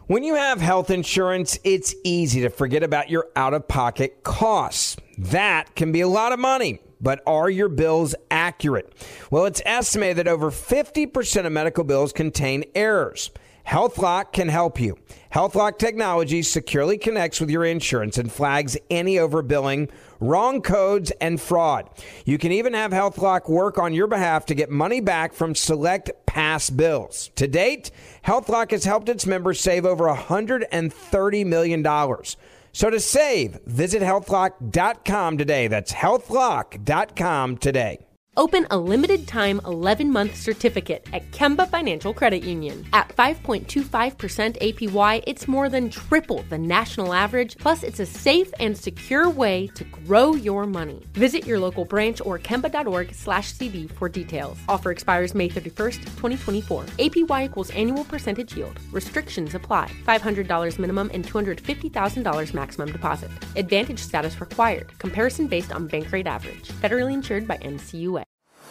When you have health insurance, it's easy to forget about your out-of-pocket costs. That can be a lot of money, but are your bills accurate? Well, it's estimated that over 50% of medical bills contain errors. HealthLock can help you. HealthLock technology securely connects with your insurance and flags any overbilling, wrong codes, and fraud. You can even have HealthLock work on your behalf to get money back from select past bills. To date, HealthLock has helped its members save over $130 million. So to save, visit healthlock.com today. That's healthlock.com today. Open a limited-time 11-month certificate at Kemba Financial Credit Union. At 5.25% APY, it's more than triple the national average, plus it's a safe and secure way to grow your money. Visit your local branch or kemba.org/CD for details. Offer expires May 31st, 2024. APY equals annual percentage yield. Restrictions apply. $500 minimum and $250,000 maximum deposit. Advantage status required. Comparison based on bank rate average. Federally insured by NCUA.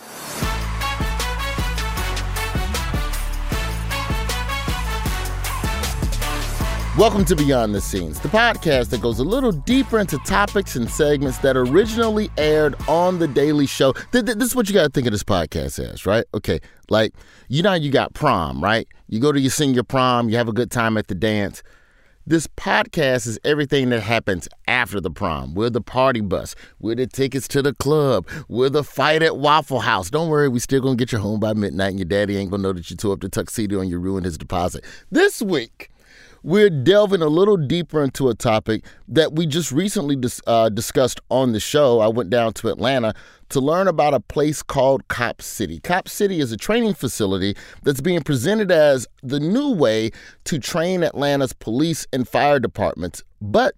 Welcome to Beyond the Scenes, the podcast that goes a little deeper into topics and segments that originally aired on The Daily Show. This is what you got to think of this podcast as, right? Okay, like, you know how you got prom, right? You go to your senior prom, you have a good time at the dance. This podcast is everything that happens after the prom. We're the party bus. We're the tickets to the club. We're the fight at Waffle House. Don't worry, we still gonna get you home by midnight and your daddy ain't gonna know that you tore up the tuxedo and you ruined his deposit. This week, we're delving a little deeper into a topic that we just recently discussed on the show. I went down to Atlanta to learn about a place called Cop City. Cop City is a training facility that's being presented as the new way to train Atlanta's police and fire departments. But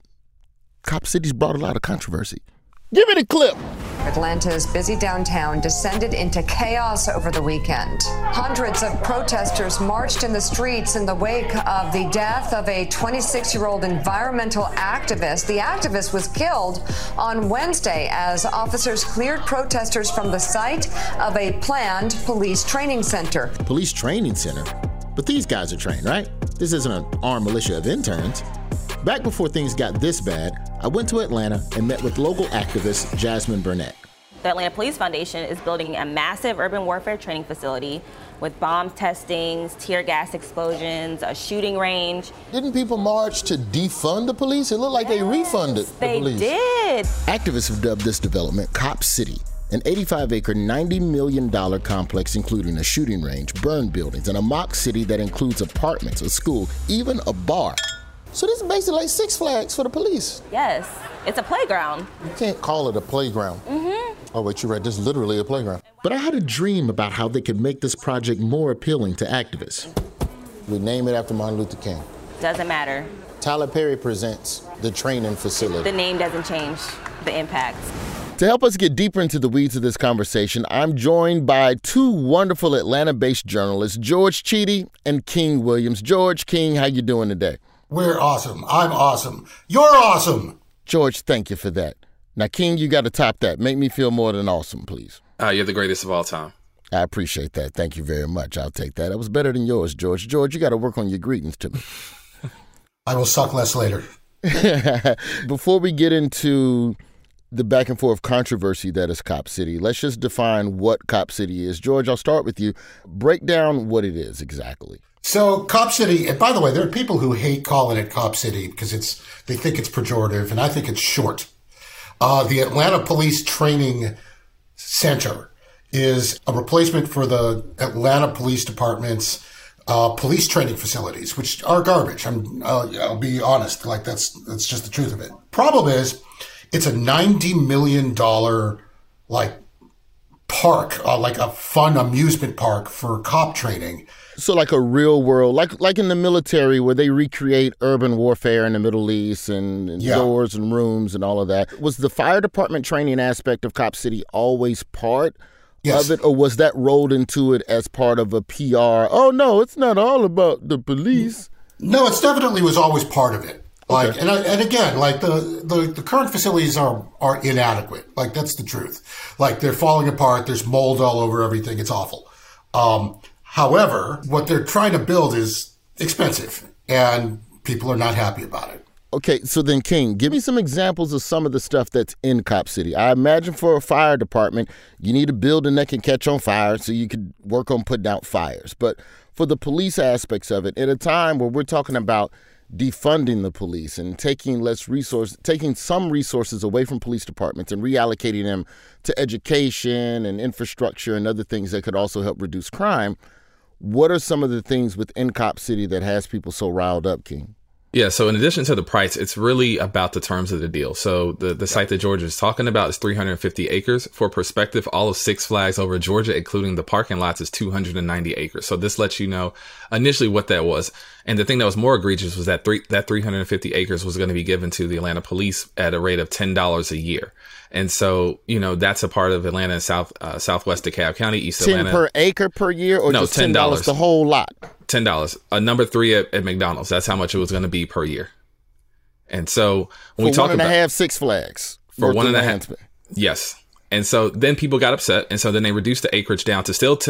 Cop City's brought a lot of controversy. Give me the clip. Atlanta's busy downtown descended into chaos over the weekend. Hundreds of protesters marched in the streets in the wake of the death of a 26-year-old environmental activist. The activist was killed on Wednesday as officers cleared protesters from the site of a planned police training center. Police training center? But these guys are trained, right? This isn't an armed militia of interns. Back before things got this bad, I went to Atlanta and met with local activist Jasmine Burnett. The Atlanta Police Foundation is building a massive urban warfare training facility with bomb testings, tear gas explosions, a shooting range. Didn't people march to defund the police? It looked like they refunded the police. They did. Activists have dubbed this development Cop City, an 85-acre, $90 million complex including a shooting range, burned buildings, and a mock city that includes apartments, a school, even a bar. So this is basically like Six Flags for the police. Yes, it's a playground. You can't call it a playground. Oh, wait, you're right. This is literally a playground. But I had a dream about how they could make this project more appealing to activists. We name it after Martin Luther King. Doesn't matter. Tyler Perry presents the training facility. The name doesn't change the impact. To help us get deeper into the weeds of this conversation, I'm joined by two wonderful Atlanta-based journalists, George Chidi and King Williams. George, King, how you doing today? We're awesome. I'm awesome. You're awesome. George, thank you for that. Now, King, you got to top that. Make me feel more than awesome, please. You're the greatest of all time. I appreciate that. Thank you very much. I'll take that. That was better than yours, George. George, you got to work on your greetings to me. I will suck less later. Before we get into the back and forth controversy that is Cop City, let's just define what Cop City is. George, I'll start with you. Break down what it is exactly. So Cop City, and by the way, there are people who hate calling it Cop City because they think it's pejorative, and I think it's short. The Atlanta Police Training Center is a replacement for the Atlanta Police Department's police training facilities, which are garbage. I'll be honest, like that's just the truth of it. Problem is, it's a $90 million like park, like a fun amusement park for cop training. So like a real world, like in the military where they recreate urban warfare in the Middle East and doors and rooms and all of that. Was the fire department training aspect of Cop City always part of it, or was that rolled into it as part of a PR? Oh, no, it's not all about the police. No, it's definitely was always part of it. Like, okay. and again, like the current facilities are inadequate. Like, that's the truth. Like, they're falling apart. There's mold all over everything. It's awful. However, what they're trying to build is expensive, and People are not happy about it. Okay, so then, King, give me some examples of some of the stuff that's in Cop City. I imagine for a fire department, you need a building that can catch on fire so you could work on putting out fires. But for the police aspects of it, at a time where we're talking about defunding the police and taking some resources away from police departments and reallocating them to education and infrastructure and other things that could also help reduce crime, what are some of the things within Cop City that has people so riled up, King? Yeah, so in addition to the price, it's really about the terms of the deal. So the site that Georgia is talking about is 350 acres. For perspective, all of Six Flags over Georgia, including the parking lots, is 290 acres. So this lets you know initially what that was. And the thing that was more egregious was that that 350 acres was going to be given to the Atlanta police at a rate of $10 a year. And so, that's a part of Atlanta and southwest DeKalb County, East Atlanta. 10 per acre per year, or no, just $10 the whole lot? $10. Number 3 at McDonald's. That's how much it was going to be per year. And so when we talk about 1.5 Six Flags for 1.5, yes. And so then people got upset, and so then they reduced the acreage down to still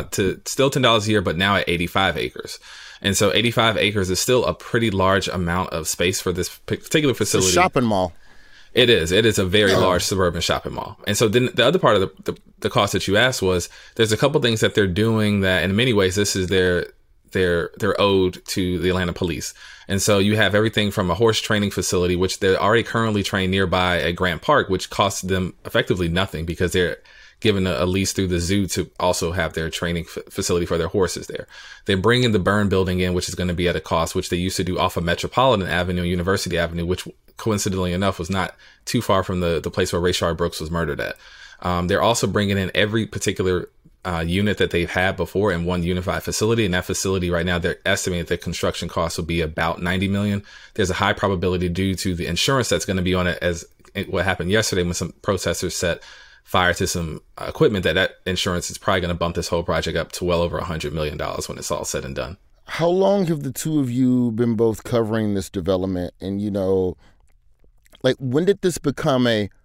$10 a year, but now at 85 acres. And so 85 acres is still a pretty large amount of space for this particular facility. It's a shopping mall. It is. It is a very large suburban shopping mall. And so then the other part of the cost that you asked was there's a couple things that they're doing that in many ways this is their ode to the Atlanta police. And so you have everything from a horse training facility, which they're already currently trained nearby at Grant Park, which costs them effectively nothing because they're given a lease through the zoo to also have their training facility for their horses there. They're bringing the Burn building in, which is going to be at a cost, which they used to do off of Metropolitan Avenue and University Avenue, which coincidentally enough was not too far from the place where Rayshard Brooks was murdered at. They're also bringing in every particular unit that they've had before in one unified facility. And that facility right now, they're estimating that construction costs will be about $90 million. There's a high probability due to the insurance that's going to be on it, as what happened yesterday when some protesters set fire to some equipment, that insurance is probably going to bump this whole project up to well over $100 million when it's all said and done. How long have the two of you been both covering this development? And, when did this become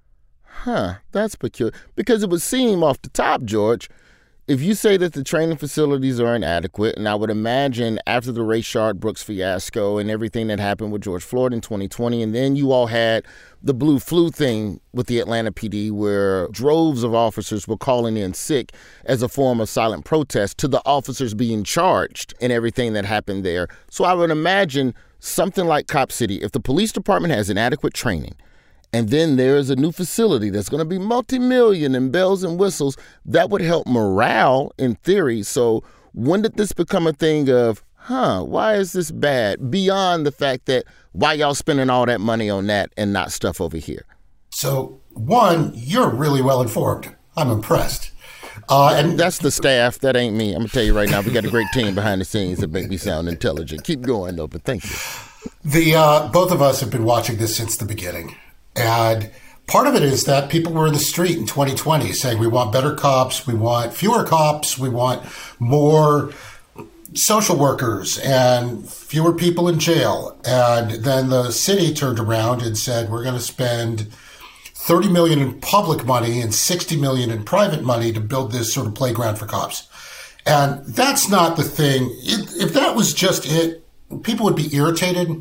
that's peculiar? Because it would seem off the top, George, if you say that the training facilities are inadequate, and I would imagine after the Rayshard Brooks fiasco and everything that happened with George Floyd in 2020, and then you all had the Blue Flu thing with the Atlanta PD where droves of officers were calling in sick as a form of silent protest to the officers being charged and everything that happened there. So I would imagine something like Cop City, if the police department has inadequate training, and then there's a new facility that's going to be multi-million and bells and whistles, that would help morale in theory. So when did this become a thing of, why is this bad? Beyond the fact that why y'all spending all that money on that and not stuff over here? So, one, you're really well informed. I'm impressed. And that's the staff. That ain't me. I'm going to tell you right now, we got a great team behind the scenes that make me sound intelligent. Keep going, though, but thank you. Both of us have been watching this since the beginning. And part of it is that people were in the street in 2020 saying we want better cops, we want fewer cops, we want more social workers and fewer people in jail. And then the city turned around and said we're going to spend $30 million in public money and $60 million in private money to build this sort of playground for cops. And that's not the thing. If that was just it, people would be irritated.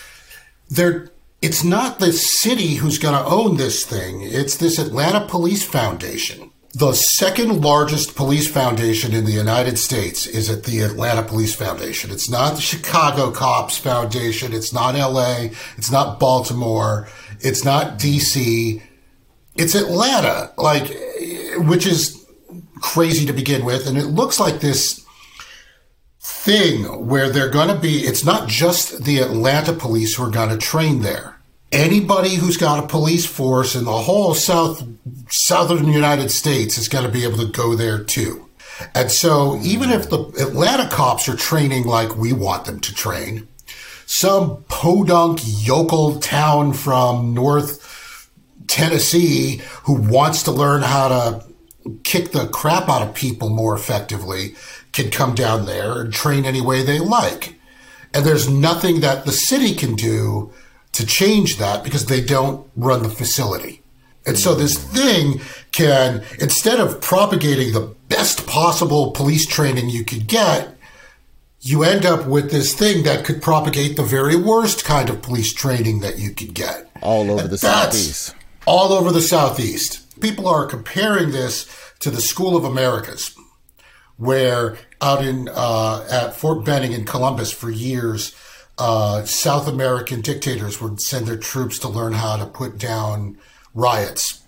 It's not the city who's going to own this thing. It's this Atlanta Police Foundation. The second largest police foundation in the United States is at the Atlanta Police Foundation. It's not the Chicago Cops Foundation. It's not LA. It's not Baltimore. It's not DC. It's Atlanta, which is crazy to begin with. And it looks like this thing where they're going to be, it's not just the Atlanta police who are going to train there. Anybody who's got a police force in the whole southern United States is going to be able to go there too. And so even if the Atlanta cops are training like we want them to train, some podunk yokel town from North Tennessee who wants to learn how to kick the crap out of people more effectively can come down there and train any way they like. And there's nothing that the city can do to change that because they don't run the facility. And so this thing can, instead of propagating the best possible police training you could get, you end up with this thing that could propagate the very worst kind of police training that you could get. All over the Southeast. All over the Southeast. People are comparing this to the School of Americas, where out at Fort Benning in Columbus for years, South American dictators would send their troops to learn how to put down riots.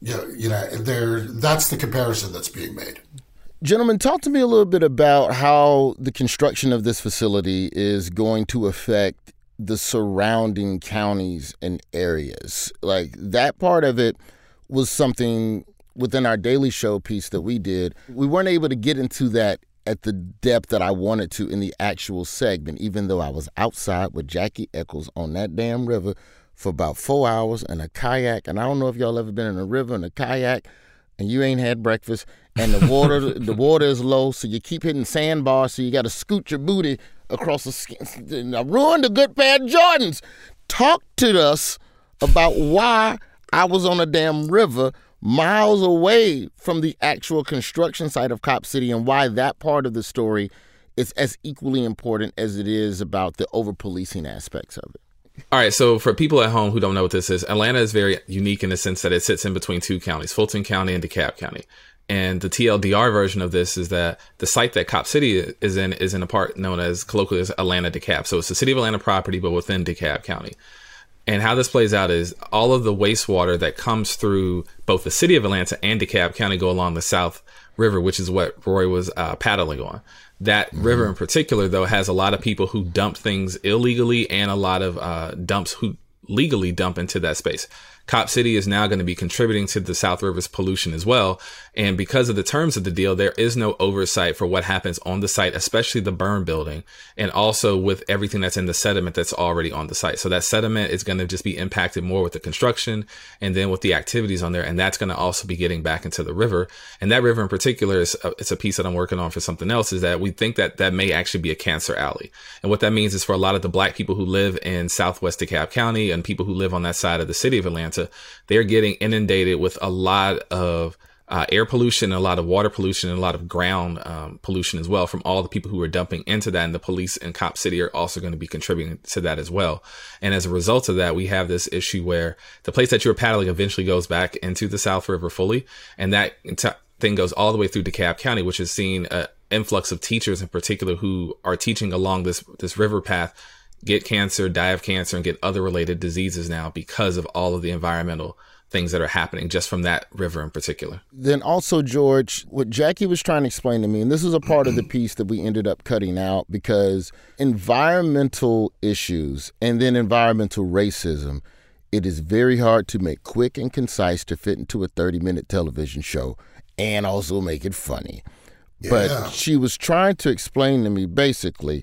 That's the comparison that's being made. Gentlemen, talk to me a little bit about how the construction of this facility is going to affect the surrounding counties and areas. Like, that part of it was something within our Daily Show piece that we did. We weren't able to get into that at the depth that I wanted to in the actual segment, even though I was outside with Jackie Eccles on that damn river for about 4 hours in a kayak. And I don't know if y'all ever been in a river in a kayak and you ain't had breakfast, and the water is low, so you keep hitting sandbars, so you got to scoot your booty across the skin. I ruined a good pair of Jordans. Talk to us about why I was on a damn river miles away from the actual construction site of Cop City, and why that part of the story is as equally important as it is about the over-policing aspects of it. All right, so for people at home who don't know what this is, Atlanta is very unique in the sense that it sits in between two counties, Fulton County and DeKalb County. And the TLDR version of this is that the site that Cop City is in a part known as colloquially as Atlanta DeKalb. So it's the city of Atlanta property, but within DeKalb County. And how this plays out is all of the wastewater that comes through both the city of Atlanta and DeKalb County go along the South River, which is what Roy was paddling on. That river in particular, though, has a lot of people who dump things illegally and a lot of dumps who legally dump into that space. Cop City is now going to be contributing to the South River's pollution as well. And because of the terms of the deal, there is no oversight for what happens on the site, especially the burn building, and also with everything that's in the sediment that's already on the site. So that sediment is going to just be impacted more with the construction and then with the activities on there. And that's going to also be getting back into the river. And that river in particular it's a piece that I'm working on for something else, is that we think that that may actually be a cancer alley. And what that means is for a lot of the black people who live in Southwest DeKalb County and people who live on that side of the city of Atlanta, they're getting inundated with a lot of air pollution, a lot of water pollution, and a lot of ground pollution as well from all the people who are dumping into that. And the police in Cop City are also going to be contributing to that as well. And as a result of that, we have this issue where the place that you were paddling eventually goes back into the South River fully. And that thing goes all the way through DeKalb County, which has seen an influx of teachers in particular who are teaching along this river path, get cancer, die of cancer, and get other related diseases now because of all of the environmental things that are happening just from that river in particular. Then also, George, what Jackie was trying to explain to me, and this is a part of the piece that we ended up cutting out, because environmental issues and then environmental racism, it is very hard to make quick and concise to fit into a 30-minute television show and also make it funny. Yeah. But she was trying to explain to me basically,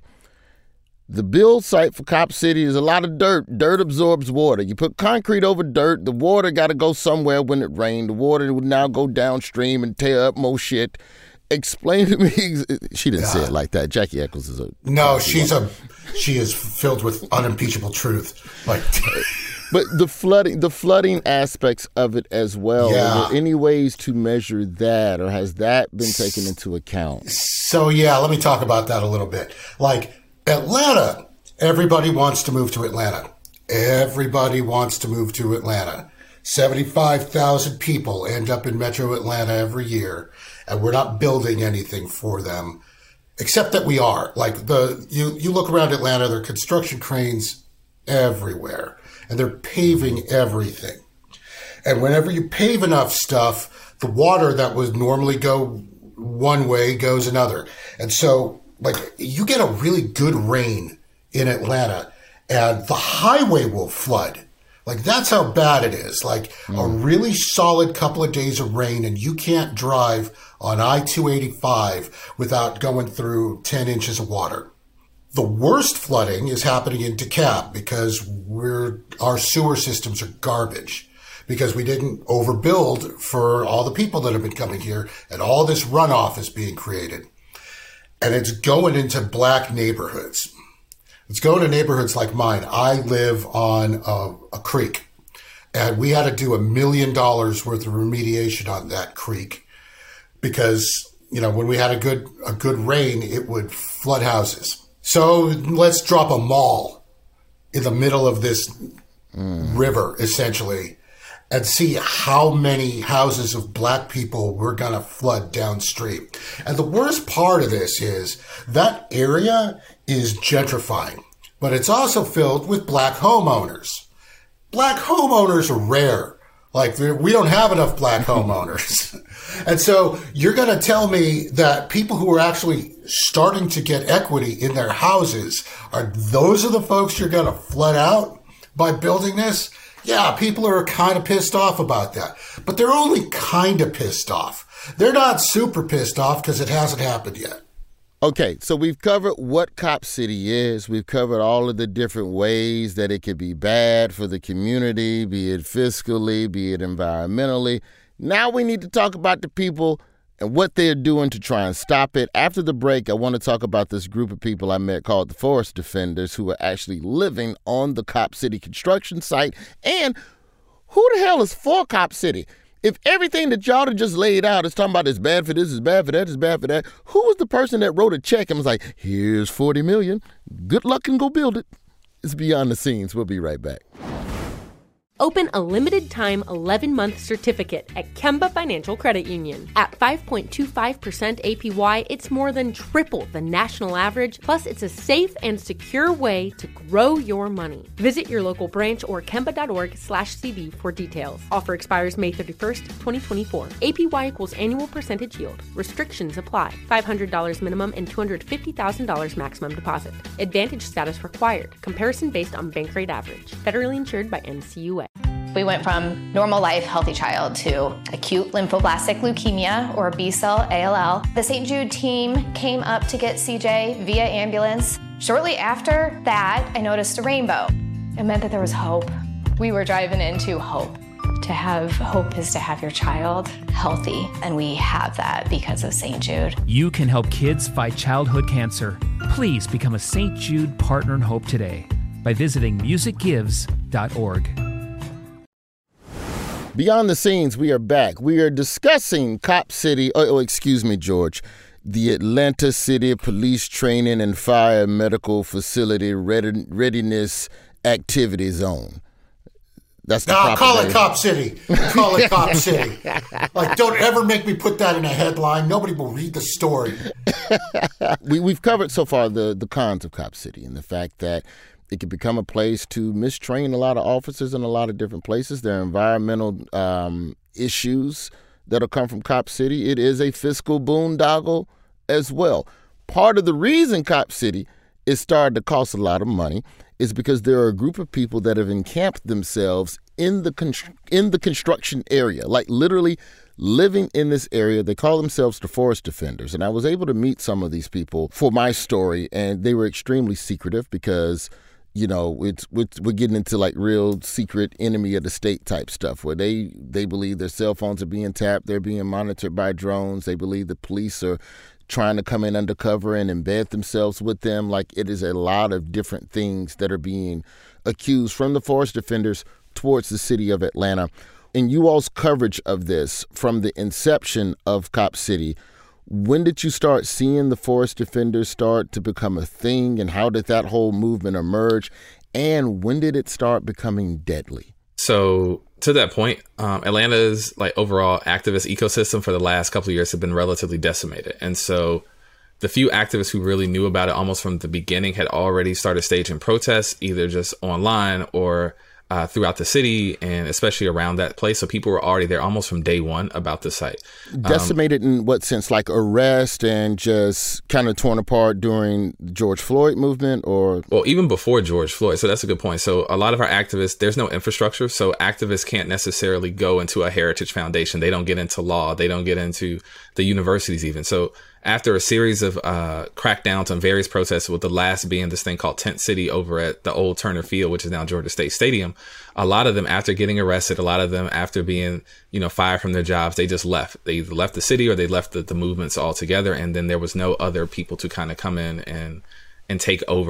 the build site for Cop City is a lot of dirt. Dirt absorbs water. You put concrete over dirt, the water got to go somewhere when it rained. The water would now go downstream and tear up more shit. Explain to me. She didn't say it like that. Jackie Eccles is a... No, she is filled with unimpeachable truth. Like... But the flooding aspects of it as well. Yeah. Are there any ways to measure that, or has that been taken into account? So, let me talk about that a little bit. Like, Atlanta, everybody wants to move to Atlanta. Everybody wants to move to Atlanta. 75,000 people end up in Metro Atlanta every year, and we're not building anything for them, except that we are. Like, you look around Atlanta, there are construction cranes everywhere, and they're paving everything. And whenever you pave enough stuff, the water that would normally go one way goes another. And so, like, you get a really good rain in Atlanta and the highway will flood. Like, that's how bad it is. Like, a really solid couple of days of rain and you can't drive on I-285 without going through 10 inches of water. The worst flooding is happening in DeKalb because our sewer systems are garbage, because we didn't overbuild for all the people that have been coming here, and all this runoff is being created. And it's going into black neighborhoods. It's going to neighborhoods like mine. I live on a creek, and we had to do $1 million worth of remediation on that creek because when we had a good rain, it would flood houses. So let's drop a mall in the middle of this river, essentially, and see how many houses of black people we're going to flood downstream. And the worst part of this is that area is gentrifying, but it's also filled with black homeowners. Black homeowners are rare. Like, we don't have enough black homeowners. And so you're going to tell me that people who are actually starting to get equity in their houses, those are the folks you're going to flood out by building this? Yeah, people are kind of pissed off about that. But they're only kind of pissed off. They're not super pissed off because it hasn't happened yet. Okay, so we've covered what Cop City is. We've covered all of the different ways that it could be bad for the community, be it fiscally, be it environmentally. Now we need to talk about the people and what they're doing to try and stop it. After the break, I want to talk about this group of people I met called the Forest Defenders, who are actually living on the Cop City construction site. And who the hell is for Cop City? If everything that y'all have just laid out is talking about it's bad for this, it's bad for that, it's bad for that, who was the person that wrote a check and was like, here's $40 million, good luck and go build it? It's Beyond the Scenes. We'll be right back. Open a limited-time 11-month certificate at Kemba Financial Credit Union. At 5.25% APY, it's more than triple the national average, plus it's a safe and secure way to grow your money. Visit your local branch or kemba.org/CD for details. Offer expires May 31st, 2024. APY equals annual percentage yield. Restrictions apply. $500 minimum and $250,000 maximum deposit. Advantage status required. Comparison based on bank rate average. Federally insured by NCUA. We went from normal life, healthy child to acute lymphoblastic leukemia, or B-cell ALL. The St. Jude team came up to get CJ via ambulance. Shortly after that, I noticed a rainbow. It meant that there was hope. We were driving into hope. To have hope is to have your child healthy, and we have that because of St. Jude. You can help kids fight childhood cancer. Please become a St. Jude Partner in Hope today by visiting musicgives.org. Beyond the Scenes, we are back. We are discussing Cop City, excuse me, George, the Atlanta City Police Training and Fire Medical Facility Readiness Activity Zone. That's the call it Cop City. Call it Cop City. Like, don't ever make me put that in a headline. Nobody will read the story. We've covered so far the cons of Cop City and the fact that it could become a place to mistrain a lot of officers in a lot of different places. There are environmental issues that'll come from Cop City. It is a fiscal boondoggle as well. Part of the reason Cop City is starting to cost a lot of money is because there are a group of people that have encamped themselves in the construction area, like literally living in this area. They call themselves the Forest Defenders. And I was able to meet some of these people for my story, and they were extremely secretive because we're getting into like real secret enemy of the state type stuff where they believe their cell phones are being tapped. They're being monitored by drones. They believe the police are trying to come in undercover and embed themselves with them. Like, it is a lot of different things that are being accused from the Forest Defenders towards the city of Atlanta. In you all's coverage of this from the inception of Cop City, when did you start seeing the Forest Defenders start to become a thing, and how did that whole movement emerge, and when did it start becoming deadly? So to that point, Atlanta's overall activist ecosystem for the last couple of years have been relatively decimated. And so the few activists who really knew about it almost from the beginning had already started staging protests, either just online or throughout the city, and especially around that place. So people were already there almost from day one about the site. Decimated in what sense? Like arrest and just kind of torn apart during the George Floyd movement, or? Well, even before George Floyd. So that's a good point. So a lot of our activists, there's no infrastructure. So activists can't necessarily go into a heritage foundation. They don't get into law. They don't get into the universities even. So after a series of crackdowns on various protests, with the last being this thing called Tent City over at the old Turner Field, which is now Georgia State Stadium, a lot of them, after getting arrested, a lot of them after being, fired from their jobs, they just left. They either left the city or they left the movements altogether. And then there was no other people to kind of come in and take over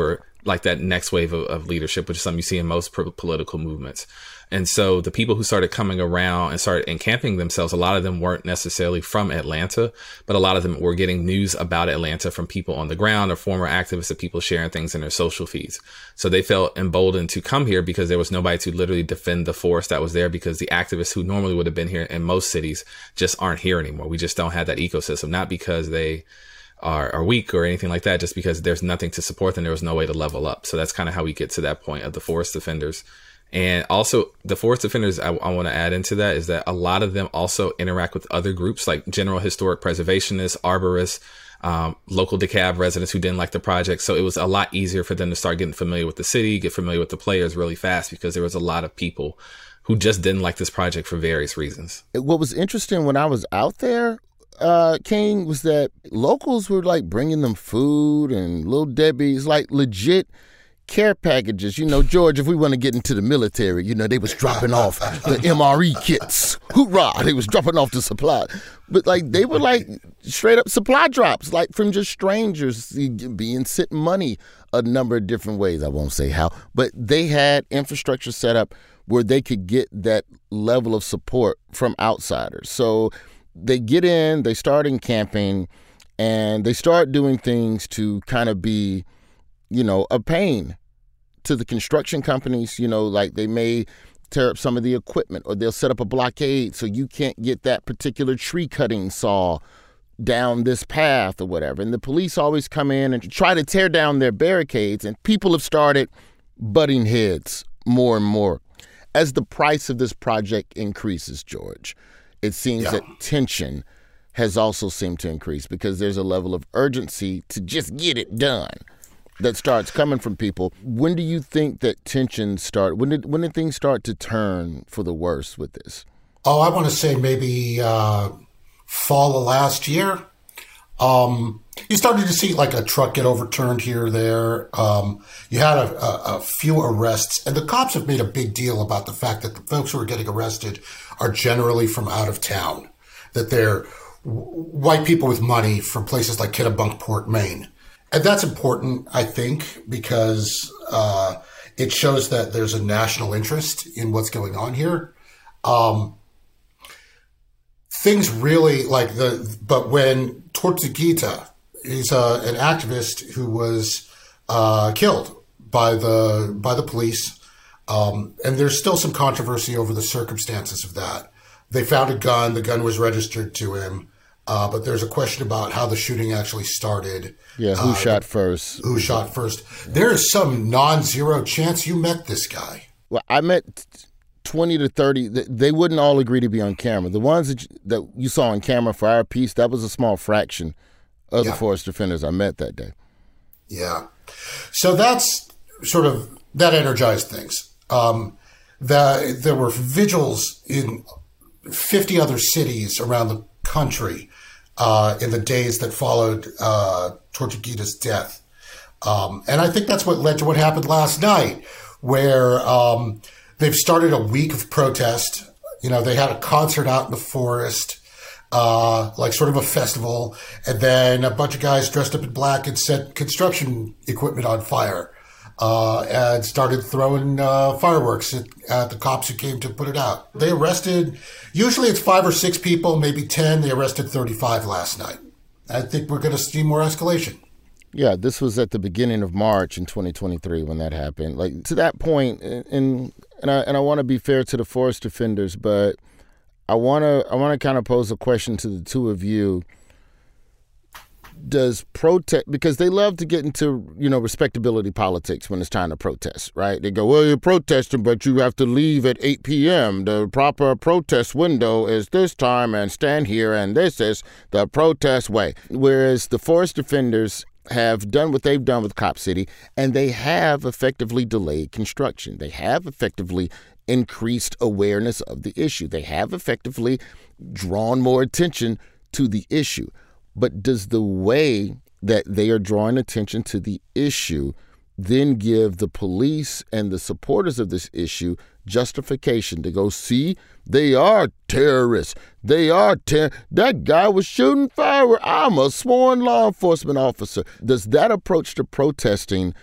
like that next wave of leadership, which is something you see in most political movements. And so the people who started coming around and started encamping themselves, a lot of them weren't necessarily from Atlanta, but a lot of them were getting news about Atlanta from people on the ground or former activists, or people sharing things in their social feeds. So they felt emboldened to come here because there was nobody to literally defend the force that was there, because the activists who normally would have been here in most cities just aren't here anymore. We just don't have that ecosystem, not because they are weak or anything like that, just because there's nothing to support them. There was no way to level up. So that's kind of how we get to that point of the forest defenders. And also the forest defenders, I want to add into that, is that a lot of them also interact with other groups like general historic preservationists, arborists, local DeKalb residents who didn't like the project. So it was a lot easier for them to start getting familiar with the city, get familiar with the players really fast, because there was a lot of people who just didn't like this project for various reasons. What was interesting when I was out there, King, was that locals were like bringing them food and Little Debbie's, like legit care packages. You know, George, if we want to get into the military, you know, they was dropping off the MRE kits. Hoorah! They was dropping off the supply. But like they were like straight up supply drops, like from just strangers being sent money a number of different ways. I won't say how, but they had infrastructure set up where they could get that level of support from outsiders. So they get in, they start encamping, and they start doing things to kind of be, you know, a pain to the construction companies. You know, like they may tear up some of the equipment, or they'll set up a blockade so you can't get that particular tree cutting saw down this path or whatever. And the police always come in and try to tear down their barricades, and people have started butting heads more and more. As the price of this project increases, George, it seems that tension has also seemed to increase, because there's a level of urgency to just get it done that starts coming from people. When do you think that tension start? When did things start to turn for the worse with this? Oh, I want to say maybe fall of last year. You started to see like a truck get overturned here or there. You had a few arrests, and the cops have made a big deal about the fact that the folks who are getting arrested are generally from out of town, that they're white people with money from places like Kennebunkport, Maine. And that's important, I think, because it shows that there's a national interest in what's going on here. Things really but when Tortuguita is an activist who was killed by the police, and there's still some controversy over the circumstances of that. They found a gun. The gun was registered to him. But there's a question about how the shooting actually started. Yeah, who shot first? Who shot first? There is some non-zero chance you met this guy. Well, I met 20 to 30. They wouldn't all agree to be on camera. The ones that you saw on camera for our piece, that was a small fraction of the forest defenders I met that day. Yeah. So that's sort of, that energized things. There were vigils in 50 other cities around the country in the days that followed Tortuguita's death. And I think that's what led to what happened last night, where they've started a week of protest. You know, they had a concert out in the forest, like sort of a festival, and then a bunch of guys dressed up in black and set construction equipment on fire and started throwing fireworks at the cops who came to put it out. They arrested, usually it's 5 or 6 people, maybe 10. They arrested 35 last night. I think we're going to see more escalation. Yeah, this was at the beginning of March in 2023 when that happened. Like, to that point, and I want to be fair to the forest defenders, but I want to kind of pose a question to the two of you. Does protest, because they love to get into, you know, respectability politics when it's time to protest, right? They go, well, you're protesting, but you have to leave at 8 p.m. The proper protest window is this time, and stand here, and this is the protest way. Whereas the forest defenders have done what they've done with Cop City, and they have effectively delayed construction. They have effectively increased awareness of the issue. They have effectively drawn more attention to the issue. But does the way that they are drawing attention to the issue then give the police and the supporters of this issue justification to go, see, they are terrorists. They are that guy was shooting fireworks. I'm a sworn law enforcement officer. Does that approach to protesting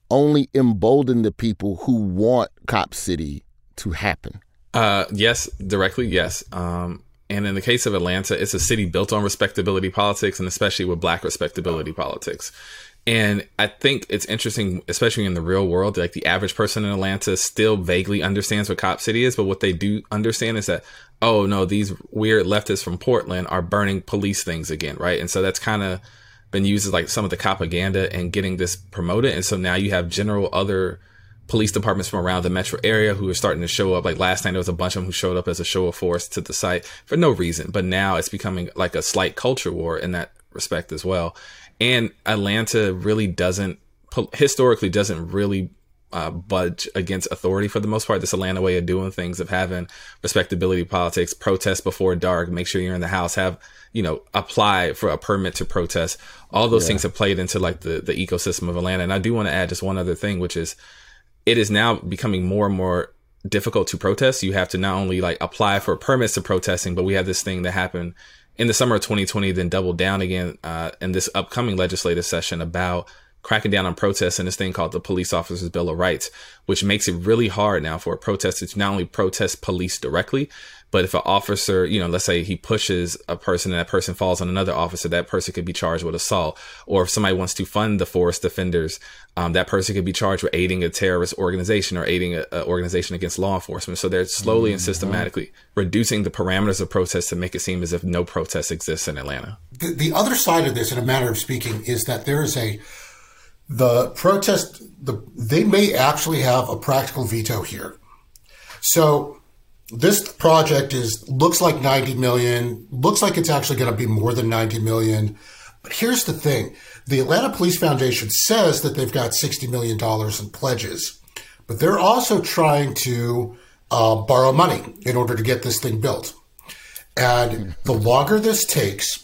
only embolden the people who want Cop City to happen? Yes, directly, yes. And in the case of Atlanta, it's a city built on respectability politics, and especially with Black respectability politics. And I think it's interesting, especially in the real world, like the average person in Atlanta still vaguely understands what Cop City is. But what they do understand is that, oh, no, these weird leftists from Portland are burning police things again. Right. And so that's kind of been used as like some of the propaganda and getting this promoted. And so now you have general other police departments from around the metro area who are starting to show up. Like last night, there was a bunch of them who showed up as a show of force to the site for no reason. But now it's becoming like a slight culture war in that respect as well. And Atlanta really historically doesn't really budge against authority for the most part. This Atlanta way of doing things, of having respectability politics, protest before dark, make sure you're in the house, have, apply for a permit to protest. All those things have played into like the ecosystem of Atlanta. And I do want to add just one other thing, which is it is now becoming more and more difficult to protest. You have to not only like apply for permits to protesting, but we have this thing that happened in the summer of 2020, then doubled down again in this upcoming legislative session about cracking down on protests and this thing called the Police Officers Bill of Rights, which makes it really hard now for a protester to not only protest police directly, but if an officer, let's say he pushes a person and that person falls on another officer, that person could be charged with assault. Or if somebody wants to fund the forest defenders, that person could be charged with aiding a terrorist organization or aiding an organization against law enforcement. So they're slowly and systematically reducing the parameters of protest to make it seem as if no protest exists in Atlanta. The other side of this, in a manner of speaking, is that there is the protest, they may actually have a practical veto here. So this project looks like 90 million, looks like it's actually going to be more than 90 million. But here's the thing. The Atlanta Police Foundation says that they've got $60 million in pledges, but they're also trying to borrow money in order to get this thing built. And the longer this takes,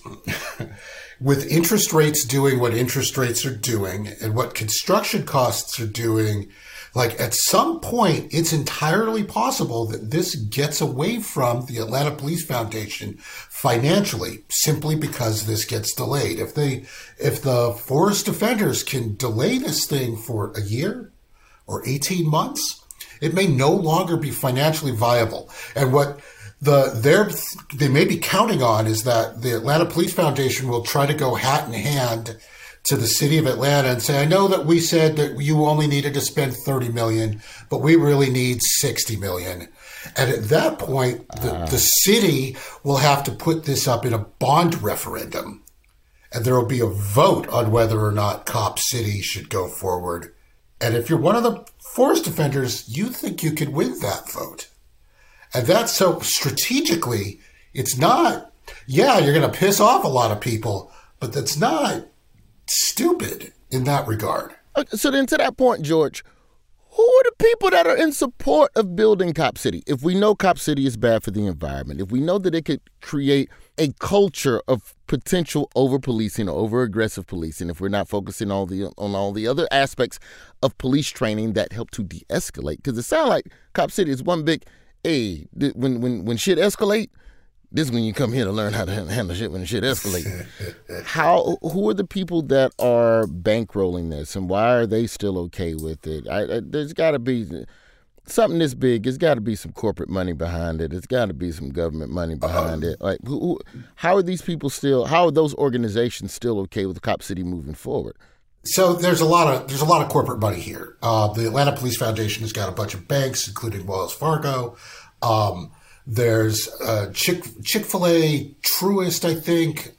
with interest rates doing what interest rates are doing and what construction costs are doing, like at some point, it's entirely possible that this gets away from the Atlanta Police Foundation financially, simply because this gets delayed. If the forest defenders can delay this thing for a year or 18 months, it may no longer be financially viable. And what they may be counting on is that the Atlanta Police Foundation will try to go hat in hand to the city of Atlanta and say, I know that we said that you only needed to spend $30 million, but we really need $60 million. And at that point, the city will have to put this up in a bond referendum. And there will be a vote on whether or not Cop City should go forward. And if you're one of the forest defenders, you think you could win that vote. And that's so strategically, it's not, you're going to piss off a lot of people, but that's not stupid in that regard. So then to that point, George, who are the people that are in support of building Cop City? If we know Cop City is bad for the environment, if we know that it could create a culture of potential over-policing or over-aggressive policing, if we're not focusing on all the other aspects of police training that help to de-escalate, because it sounds like Cop City is one big, hey, when shit escalate, this is when you come here to learn how to handle shit when shit escalates. Who are the people that are bankrolling this, and why are they still okay with it? There's got to be something this big. There's got to be some corporate money behind it. There's got to be some government money behind it. Like, how are these people still? How are those organizations still okay with Cop City moving forward? So there's a lot of corporate money here. The Atlanta Police Foundation has got a bunch of banks, including Wells Fargo. There's Chick-fil-A, Truist, I think,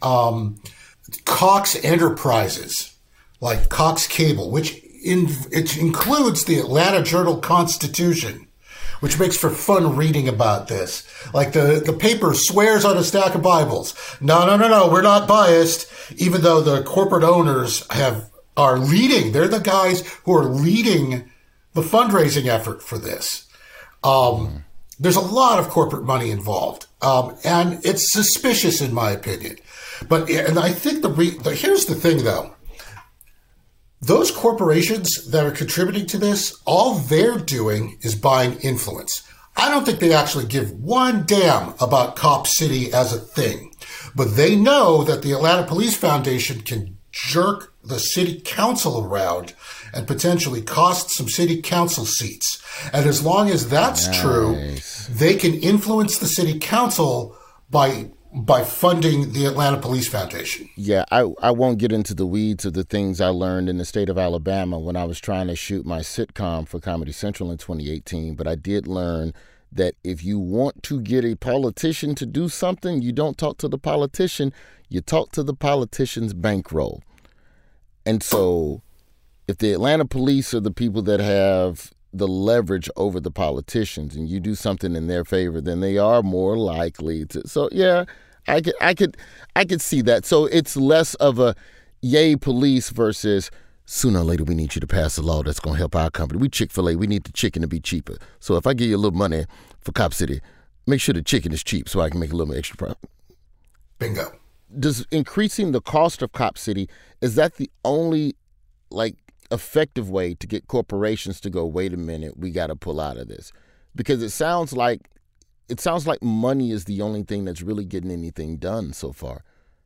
Cox Enterprises, like Cox Cable, which it includes the Atlanta Journal-Constitution, which makes for fun reading about this. Like the paper swears on a stack of Bibles. No, we're not biased, even though the corporate owners are leading. They're the guys who are leading the fundraising effort for this. There's a lot of corporate money involved, and it's suspicious in my opinion. And I think here's the thing, though. Those corporations that are contributing to this, all they're doing is buying influence. I don't think they actually give one damn about Cop City as a thing, but they know that the Atlanta Police Foundation can jerk the city council around and potentially cost some city council seats. And as long as that's true, they can influence the city council by funding the Atlanta Police Foundation. Yeah, I won't get into the weeds of the things I learned in the state of Alabama when I was trying to shoot my sitcom for Comedy Central in 2018, but I did learn that if you want to get a politician to do something, you don't talk to the politician, you talk to the politician's bankroll. And so if the Atlanta police are the people that have the leverage over the politicians and you do something in their favor, then they are more likely to. So, yeah, I could see that. So it's less of a yay police versus sooner or later we need you to pass a law that's going to help our company. We Chick-fil-A, we need the chicken to be cheaper. So if I give you a little money for Cop City, make sure the chicken is cheap so I can make a little extra profit. Bingo. Does increasing the cost of Cop City, is that the only effective way to get corporations to go, wait a minute, we got to pull out of this? Because it sounds like money is the only thing that's really getting anything done so far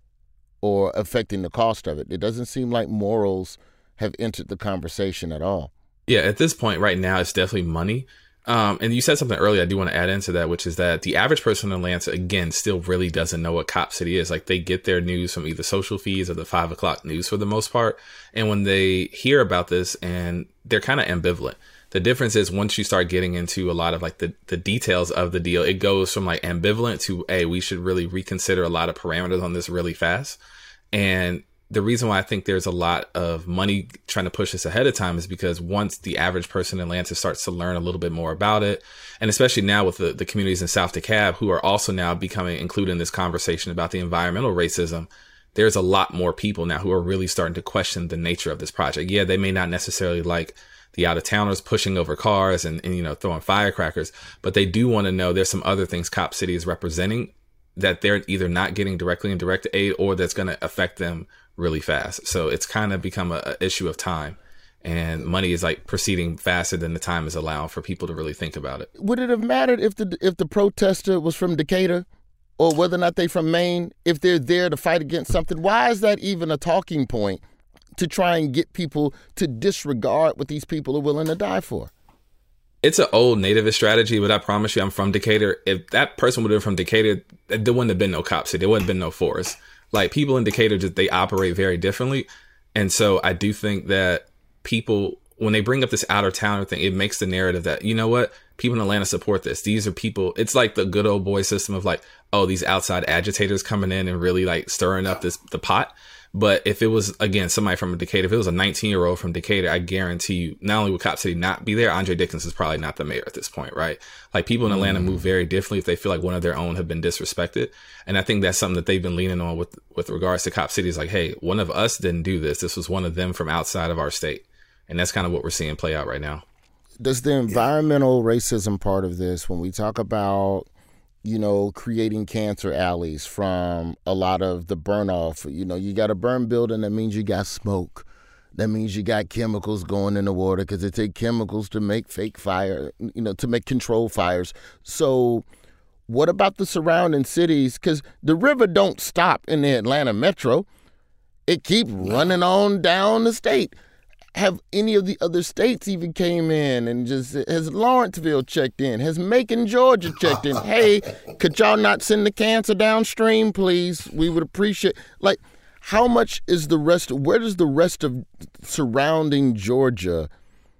or affecting the cost of it. It doesn't seem like morals have entered the conversation at all. Yeah, at this point right now, it's definitely money. And you said something earlier I do want to add into that, which is that the average person in Atlanta, again, still really doesn't know what Cop City is. Like, they get their news from either social feeds or the 5 o'clock news for the most part. And when they hear about this, and they're kind of ambivalent. The difference is once you start getting into a lot of like the details of the deal, it goes from like ambivalent to, hey, we should really reconsider a lot of parameters on this really fast. And the reason why I think there's a lot of money trying to push this ahead of time is because once the average person in Atlanta starts to learn a little bit more about it, and especially now with the communities in South DeKalb who are also now becoming included in this conversation about the environmental racism, there's a lot more people now who are really starting to question the nature of this project. Yeah, they may not necessarily like the out-of-towners pushing over cars and throwing firecrackers, but they do want to know there's some other things Cop City is representing that they're either not getting directly in direct aid or that's going to affect them really fast. So it's kind of become an issue of time, and money is like proceeding faster than the time is allowed for people to really think about it. Would it have mattered if the protester was from Decatur or whether or not they from Maine, if they're there to fight against something? Why is that even a talking point to try and get people to disregard what these people are willing to die for? It's an old nativist strategy, but I promise you, I'm from Decatur. If that person would have been from Decatur, there wouldn't have been no Cop City. There wouldn't have been no forest. Like, people in Decatur, they operate very differently. And so I do think that people, when they bring up this outer towner thing, it makes the narrative that, you know what, people in Atlanta support this. These are people, it's like the good old boy system of like, oh, these outside agitators coming in and really like stirring up the pot. But if it was, again, somebody from Decatur, if it was a 19-year-old from Decatur, I guarantee you, not only would Cop City not be there, Andre Dickens is probably not the mayor at this point, right? Like, people in Atlanta move very differently if they feel like one of their own have been disrespected. And I think that's something that they've been leaning on with regards to Cop City is like, hey, one of us didn't do this. This was one of them from outside of our state. And that's kind of what we're seeing play out right now. Does the environmental racism part of this, when we talk about creating cancer alleys from a lot of the burn off, you got a burn building, that means you got smoke. That means you got chemicals going in the water because it takes chemicals to make fake fire, to make controlled fires. So what about the surrounding cities? Because the river don't stop in the Atlanta metro. It keeps running on down the state. Have any of the other states even came in and just, has Lawrenceville checked in? Has Macon, Georgia checked in? Hey, could y'all not send the cancer downstream, please? We would appreciate, like, how much is where does the rest of surrounding Georgia,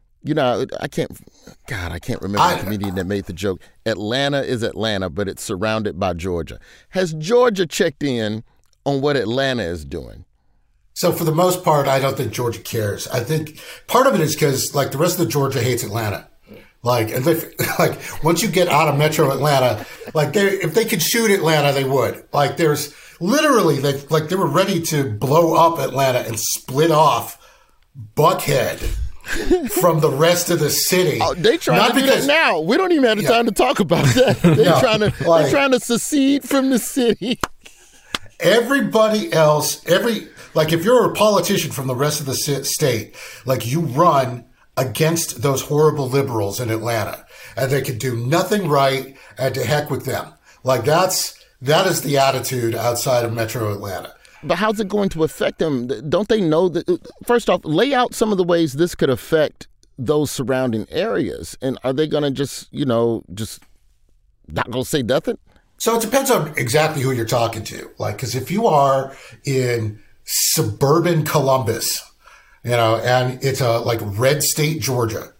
I can't remember the comedian that made the joke. Atlanta is Atlanta, but it's surrounded by Georgia. Has Georgia checked in on what Atlanta is doing? So for the most part, I don't think Georgia cares. I think part of it is because, like, the rest of Georgia hates Atlanta. Like, and once you get out of Metro Atlanta, like, if they could shoot Atlanta, they would. Like, there's literally, they were ready to blow up Atlanta and split off Buckhead from the rest of the city. Oh, they trying to do that now. We don't even have the time to talk about that. They're trying to secede from the city. Everybody else, if you're a politician from the rest of the state, like, you run against those horrible liberals in Atlanta, and they can do nothing right, and to heck with them. Like, that is the attitude outside of Metro Atlanta. But how's it going to affect them? Don't they know that? First off, lay out some of the ways this could affect those surrounding areas. And are they going to just not going to say nothing? So it depends on exactly who you're talking to. Like, because if you are in suburban Columbus, and it's like red state Georgia,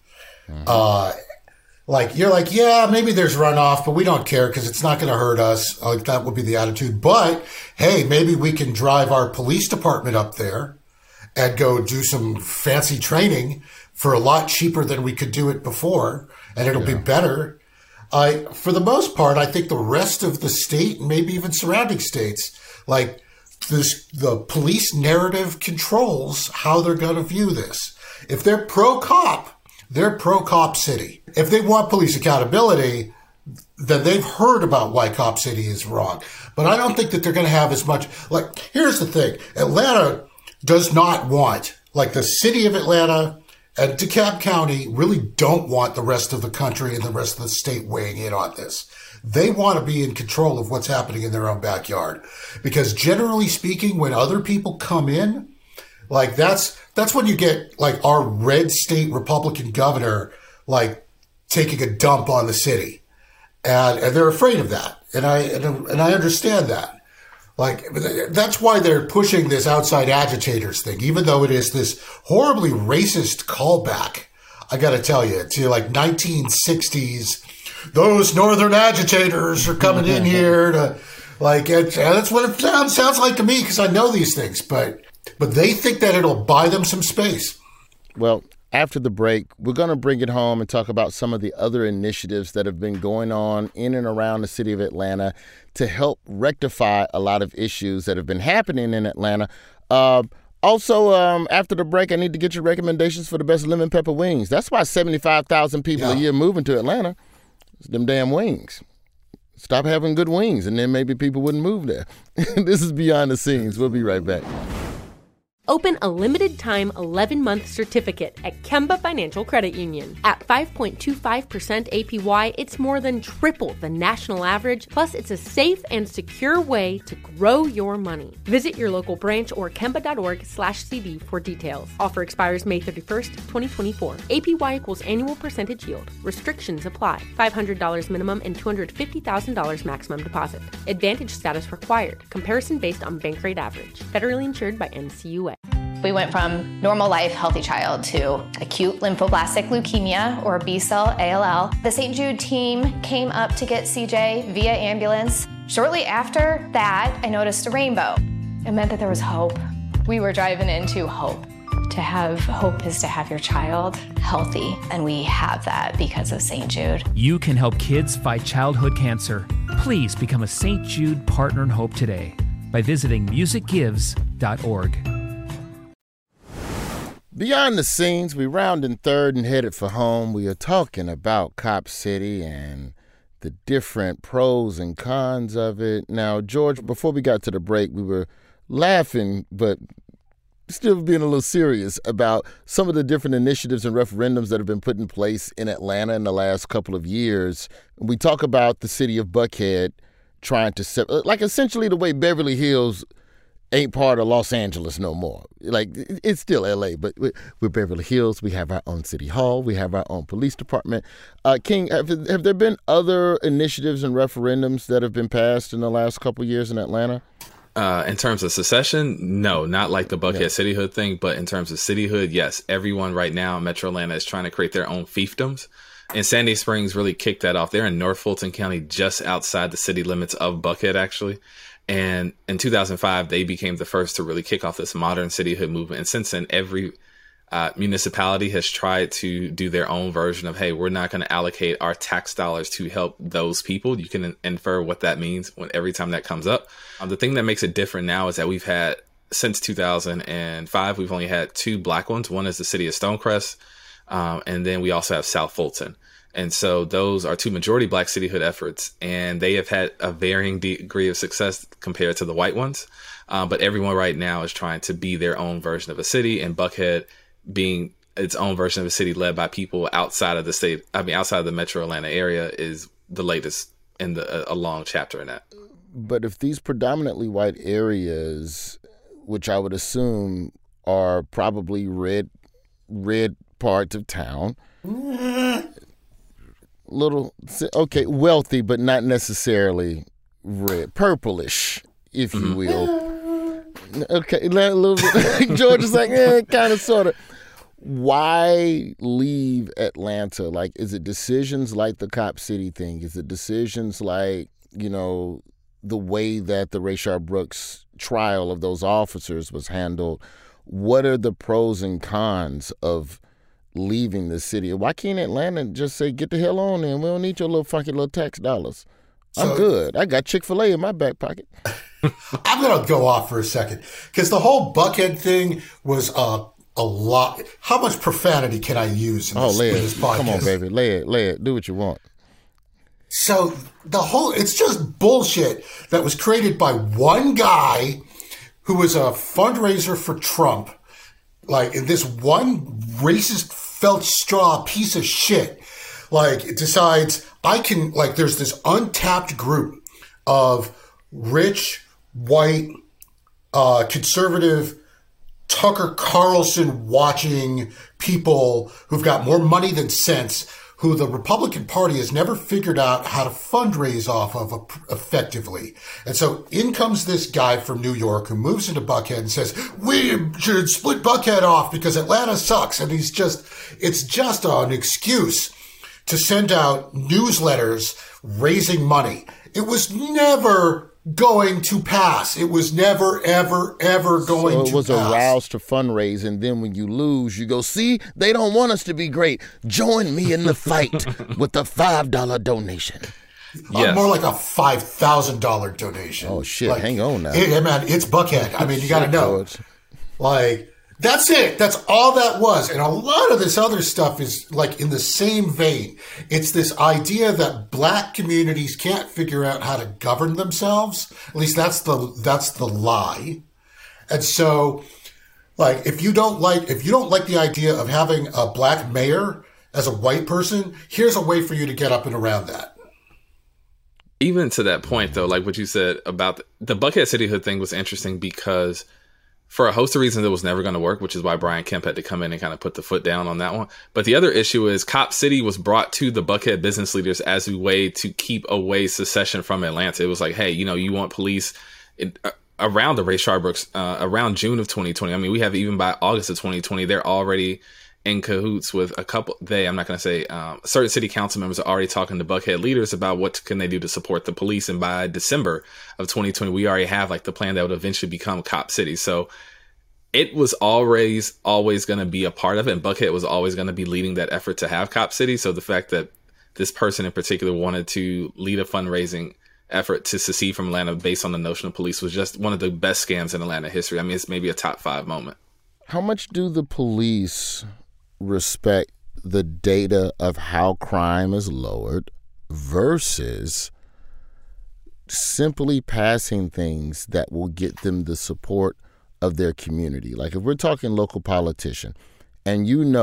you're like, yeah, maybe there's runoff, but we don't care because it's not going to hurt us. Like, that would be the attitude. But hey, maybe we can drive our police department up there and go do some fancy training for a lot cheaper than we could do it before, and it'll be better. For the most part, I think the rest of the state, and maybe even surrounding states, like the police narrative controls how they're going to view this. If they're pro-cop, they're pro-cop city. If they want police accountability, then they've heard about why Cop City is wrong. But I don't think that they're going to have as much. Like, here's the thing. Atlanta does not want, like, the city of Atlanta and DeKalb County really don't want the rest of the country and the rest of the state weighing in on this. They want to be in control of what's happening in their own backyard. Because generally speaking, when other people come in, like, that's when you get, like, our red state Republican governor, like, taking a dump on the city. And they're afraid of that. And I understand that. Like, that's why they're pushing this outside agitators thing, even though it is this horribly racist callback. I got to tell you, to like 1960s, those northern agitators are coming in here to, like, that's what it sounds like to me, because I know these things, but they think that it'll buy them some space. Well, after the break, we're going to bring it home and talk about some of the other initiatives that have been going on in and around the city of Atlanta to help rectify a lot of issues that have been happening in Atlanta. Also, after the break, I need to get your recommendations for the best lemon pepper wings. That's why 75,000 people a year moving to Atlanta. It's them damn wings. Stop having good wings, and then maybe people wouldn't move there. This is Beyond the Scenes. We'll be right back. Open a limited-time 11-month certificate at Kemba Financial Credit Union. At 5.25% APY, it's more than triple the national average, plus it's a safe and secure way to grow your money. Visit your local branch or kemba.org/cb for details. Offer expires May 31st, 2024. APY equals annual percentage yield. Restrictions apply. $500 minimum and $250,000 maximum deposit. Advantage status required. Comparison based on bank rate average. Federally insured by NCUA. We went from normal life, healthy child to acute lymphoblastic leukemia or B-cell ALL. The St. Jude team came up to get CJ via ambulance. Shortly after that, I noticed a rainbow. It meant that there was hope. We were driving into hope. To have hope is to have your child healthy, and we have that because of St. Jude. You can help kids fight childhood cancer. Please become a St. Jude Partner in Hope today by visiting musicgives.org. Beyond the Scenes, we rounding third and headed for home. We are talking about Cop City and the different pros and cons of it. Now, George, before we got to the break, we were laughing, but still being a little serious about some of the different initiatives and referendums that have been put in place in Atlanta in the last couple of years. We talk about the city of Buckhead trying to, like, essentially the way Beverly Hills ain't part of Los Angeles no more. Like, it's still L.A., but we're Beverly Hills. We have our own city hall. We have our own police department. King, have there been other initiatives and referendums that have been passed in the last couple of years in Atlanta? In terms of secession, no, not like the Buckhead cityhood thing, but in terms of cityhood, yes. Everyone right now in Metro Atlanta is trying to create their own fiefdoms. And Sandy Springs really kicked that off. They're in North Fulton County, just outside the city limits of Buckhead, actually. And in 2005, they became the first to really kick off this modern cityhood movement. And since then, every municipality has tried to do their own version of, hey, we're not going to allocate our tax dollars to help those people. You can infer what that means every time that comes up. The thing that makes it different now is that we've had, since 2005, we've only had two black ones. One is the city of Stonecrest, and then we also have South Fulton. And so those are two majority black cityhood efforts, and they have had a varying degree of success compared to the white ones. But everyone right now is trying to be their own version of a city, and Buckhead being its own version of a city led by people outside of the state. I mean, outside of the Metro Atlanta area is the latest in a long chapter in that. But if these predominantly white areas which I would assume are probably red parts of town. Wealthy, but not necessarily red, purplish, if you will. Okay, a little bit. George is like, kind of, sort of. Why leave Atlanta? Like, is it decisions like the Cop City thing? Is it decisions like, the way that the Rayshard Brooks trial of those officers was handled? What are the pros and cons of leaving the city? Why can't Atlanta just say, get the hell on in? We don't need your little funky little tax dollars. I'm good. I got Chick-fil-A in my back pocket. I'm going to go off for a second because the whole Buckhead thing was a lot. How much profanity can I use in this podcast? Come on, baby. Lay it. Do what you want. So it's just bullshit that was created by one guy who was a fundraiser for Trump. Like, this one racist felt straw piece of shit, like, it decides there's this untapped group of rich, white, conservative, Tucker Carlson watching people who've got more money than sense, who the Republican Party has never figured out how to fundraise off of effectively. And so in comes this guy from New York who moves into Buckhead and says, we should split Buckhead off because Atlanta sucks. And it's just an excuse to send out newsletters raising money. It was never going to pass. It was never, ever, ever going to pass. So it was a rouse to fundraise, and then when you lose, you go, see, they don't want us to be great. Join me in the fight with a $5 donation. Yes. More like a $5,000 donation. Oh, shit, hang on now. Hey, man, it's Buckhead. I mean, you got to know. Like, that's it. That's all that was. And a lot of this other stuff is like in the same vein. It's this idea that black communities can't figure out how to govern themselves. At least that's the lie. And so, like, if you don't like the idea of having a black mayor as a white person, here's a way for you to get up and around that. Even to that point, though, like what you said about the Buckhead cityhood thing was interesting because for a host of reasons, it was never going to work, which is why Brian Kemp had to come in and kind of put the foot down on that one. But the other issue is Cop City was brought to the Buckhead business leaders as a way to keep away secession from Atlanta. It was like, hey, you want police around the Rayshard Brooks around June of 2020. I mean, we have even by August of 2020, they're already in cahoots with a couple. I'm not going to say certain city council members are already talking to Buckhead leaders about what can they do to support the police. And by December of 2020, we already have like the plan that would eventually become Cop City. So it was always going to be a part of it. And Buckhead was always going to be leading that effort to have Cop City. So the fact that this person in particular wanted to lead a fundraising effort to secede from Atlanta based on the notion of police was just one of the best scams in Atlanta history. I mean, it's maybe a top 5 moment. How much do the police respect the data of how crime is lowered versus simply passing things that will get them the support of their community? Like if we're talking local politician and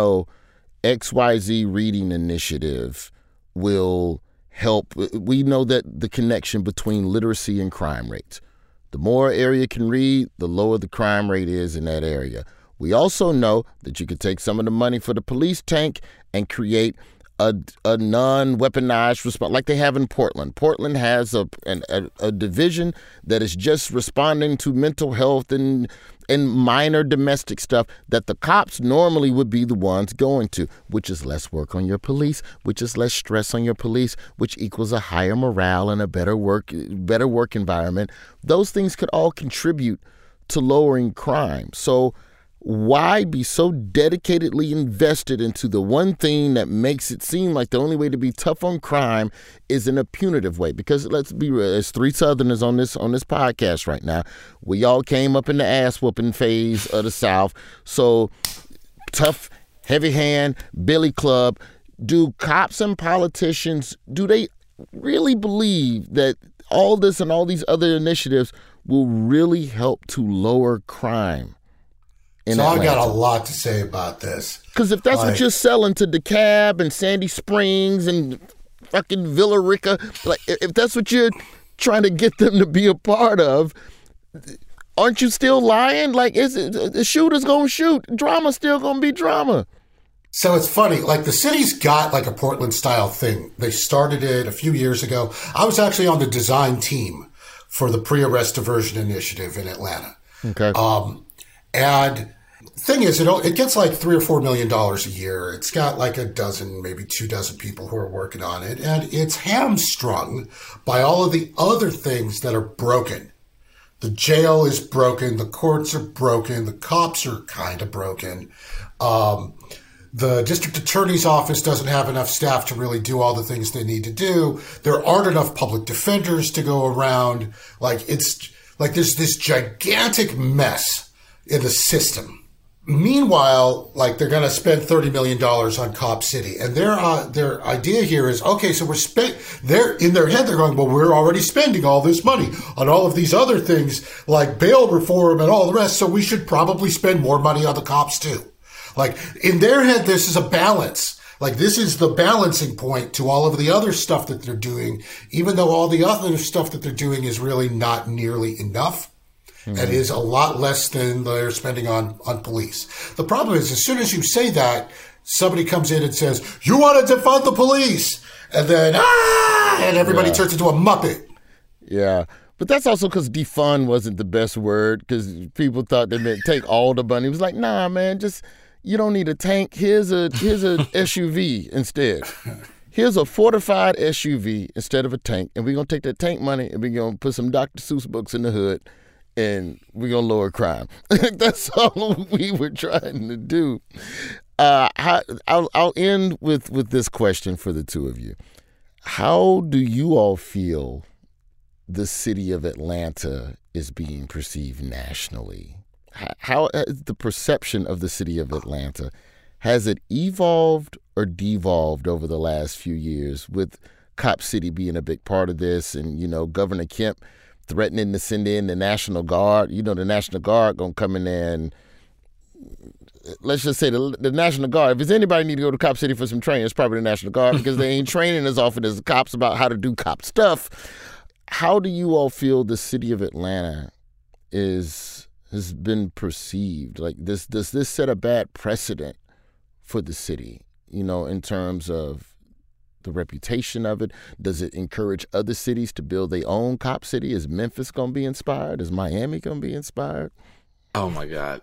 XYZ reading initiative will help. We know that the connection between literacy and crime rates. The more area can read, the lower the crime rate is in that area. We also know that you could take some of the money for the police tank and create a non-weaponized response like they have in Portland. Portland has a division that is just responding to mental health and minor domestic stuff that the cops normally would be the ones going to, which is less work on your police, which is less stress on your police, which equals a higher morale and a better work environment. Those things could all contribute to lowering crime. So why be so dedicatedly invested into the one thing that makes it seem like the only way to be tough on crime is in a punitive way? Because let's be real, there's 3 Southerners on this podcast right now. We all came up in the ass whooping phase of the South. So tough, heavy hand, billy club. Do cops and politicians, do they really believe that all this and all these other initiatives will really help to lower crime? So I've got a lot to say about this. Because if that's what you're selling to DeKalb and Sandy Springs and fucking Villa Rica, like if that's what you're trying to get them to be a part of, Aren't you still lying? Like, the shooter's going to shoot. Drama's still going to be drama. So it's funny, like the city's got like a Portland style thing. They started it a few years ago. I was actually on the design team for the pre-arrest diversion initiative in Atlanta. Okay. And thing is, it gets like $3 or $4 million a year. It's got like a dozen, maybe 24 people who are working on it. And it's hamstrung by all of the other things that are broken. The jail is broken. The courts are broken. The cops are kind of broken. The district attorney's office doesn't have enough staff to really do all the things they need to do. There aren't enough public defenders to go around. Like, it's like there's this gigantic mess in the system. Meanwhile, like, they're going to spend $30 million on Cop City. And their idea here is, okay, so they're in their head, they're going, well, we're already spending all this money on all of these other things like bail reform and all the rest. So we should probably spend more money on the cops too. Like, in their head, this is a balance. Like, this is the balancing point to all of the other stuff that they're doing, even though all the other stuff that they're doing is really not nearly enough. Mm-hmm. And is a lot less than they're spending on police. The problem is, as soon as you say that, somebody comes in and says, you want to defund the police. And then, and everybody turns into a Muppet. Yeah. But that's also because defund wasn't the best word, because people thought they meant take all the money. It was like, nah, man, just... You don't need a tank. Here's a SUV instead. Here's a fortified SUV instead of a tank. And we're going to take that tank money and we're going to put some Dr. Seuss books in the hood and we're going to lower crime. That's all we were trying to do. I'll end with this question for the two of you. How do you all feel the city of Atlanta is being perceived nationally? How is the perception of the city of Atlanta? Has it evolved or devolved over the last few years, with Cop City being a big part of this, and, you know, Governor Kemp threatening to send in the National Guard? You know, the National Guard going to come in there and, let's just say the National Guard, if there's anybody need to go to Cop City for some training, it's probably the National Guard, because they ain't training as often as the cops about how to do cop stuff. How do you all feel the city of Atlanta has been perceived? Like, does this set a bad precedent for the city, you know, in terms of the reputation of it? Does it encourage other cities to build their own cop city? Is Memphis going to be inspired? Is Miami going to be inspired? Oh, my God.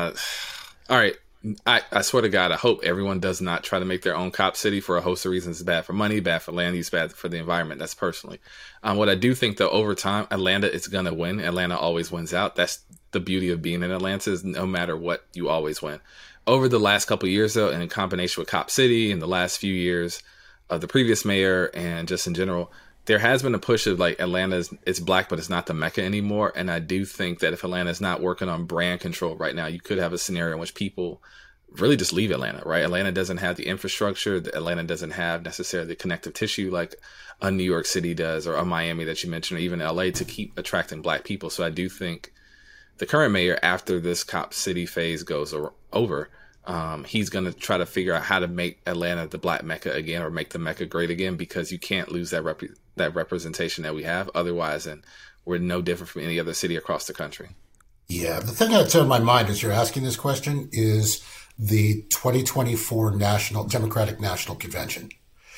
All right. I swear to God, I hope everyone does not try to make their own cop city for a host of reasons. It's bad for money, bad for land use, bad for the environment. That's personally. What I do think, though, over time, Atlanta is going to win. Atlanta always wins out. That's the beauty of being in Atlanta, is no matter what, you always win. Over the last couple of years, though, and in combination with Cop City and the last few years of the previous mayor and just in general, there has been a push of, like, it's black, but it's not the Mecca anymore. And I do think that if Atlanta is not working on brand control right now, you could have a scenario in which people really just leave Atlanta, right? Atlanta doesn't have the infrastructure. Atlanta doesn't have necessarily the connective tissue like a New York City does, or a Miami that you mentioned, or even LA, to keep attracting black people. So I do think the current mayor, after this Cop City phase goes over, he's going to try to figure out how to make Atlanta the black Mecca again, or make the Mecca great again, because you can't lose that representation that we have. Otherwise, and we're no different from any other city across the country. Yeah, the thing that's on my mind as you're asking this question is the 2024 Democratic National Convention.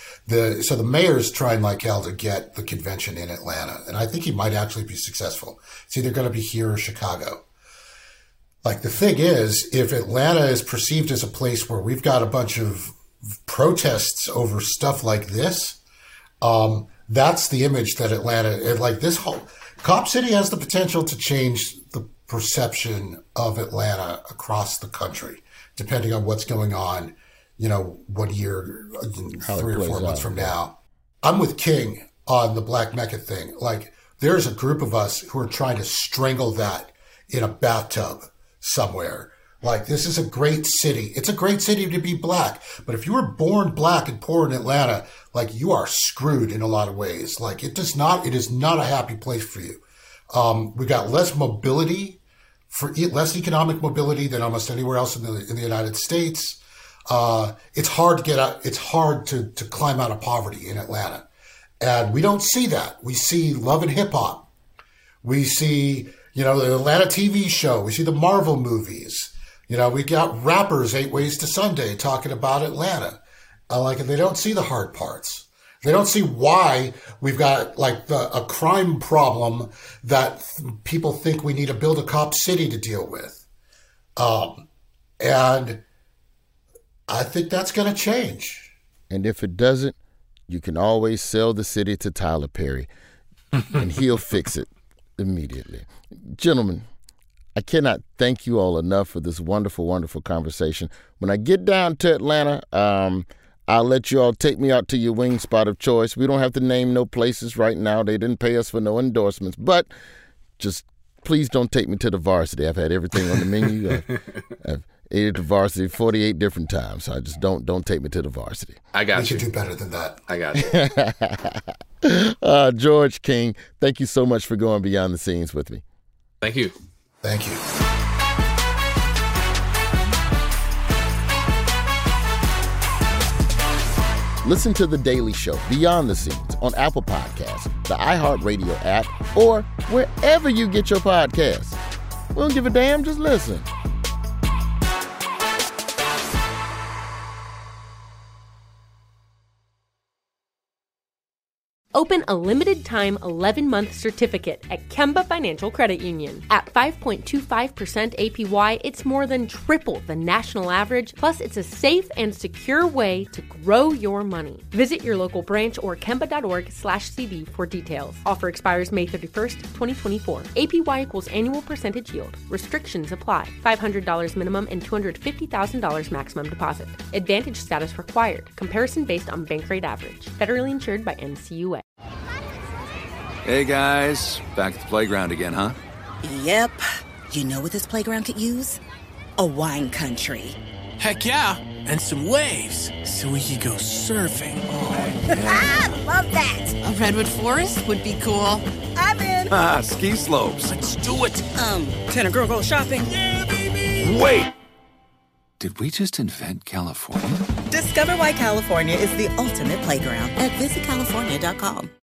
So the mayor's trying like hell to get the convention in Atlanta, and I think he might actually be successful. It's either going to be here or Chicago. Like, the thing is, if Atlanta is perceived as a place where we've got a bunch of protests over stuff like this, that's the image that Atlanta, like, this whole Cop City has the potential to change the perception of Atlanta across the country, depending on what's going on, you know, 1 year, 3 or 4 months from now. I'm with King on the Black Mecca thing. Like, there's a group of us who are trying to strangle that in a bathtub somewhere. Like, this is a great city. It's a great city to be black. But if you were born black and poor in Atlanta, like, you are screwed in a lot of ways. Like, it is not a happy place for you. We got less mobility, less economic mobility than almost anywhere else in the United States. It's hard to get out. It's hard to climb out of poverty in Atlanta. And we don't see that. We see love and hip hop. We see, You know, the Atlanta TV show. We see the Marvel movies. You know, we got rappers 8 Ways to Sunday talking about Atlanta. They don't see the hard parts. They don't see why we've got a crime problem that people think we need to build a cop city to deal with. And I think that's going to change. And if it doesn't, you can always sell the city to Tyler Perry, and he'll fix it immediately. Gentlemen, I cannot thank you all enough for this wonderful, wonderful conversation. When I get down to Atlanta, I'll let you all take me out to your wing spot of choice. We don't have to name no places right now. They didn't pay us for no endorsements. But just please don't take me to the Varsity. I've had everything on the menu. I've ate at the Varsity 48 different times. So I just don't take me to the Varsity. I got you. You should do better than that. I got you. George King, thank you so much for going behind the scenes with me. Thank you. Thank you. Listen to The Daily Show, Beyond the Scenes, on Apple Podcasts, the iHeartRadio app, or wherever you get your podcasts. We don't give a damn, just listen. Open a limited-time 11-month certificate at Kemba Financial Credit Union. At 5.25% APY, it's more than triple the national average, plus it's a safe and secure way to grow your money. Visit your local branch or kemba.org/CD for details. Offer expires May 31st, 2024. APY equals annual percentage yield. Restrictions apply. $500 minimum and $250,000 maximum deposit. Advantage status required. Comparison based on bank rate average. Federally insured by NCUA. Hey guys, back at the playground again, huh? Yep. You know what this playground could use? A wine country. Heck yeah, and some waves so we could go surfing. Oh, yeah. Love that. A redwood forest would be cool. I'm in. Ski slopes. Let's do it. Can a girl go shopping? Yeah, baby. Wait. Did we just invent California? Discover why California is the ultimate playground at visitcalifornia.com.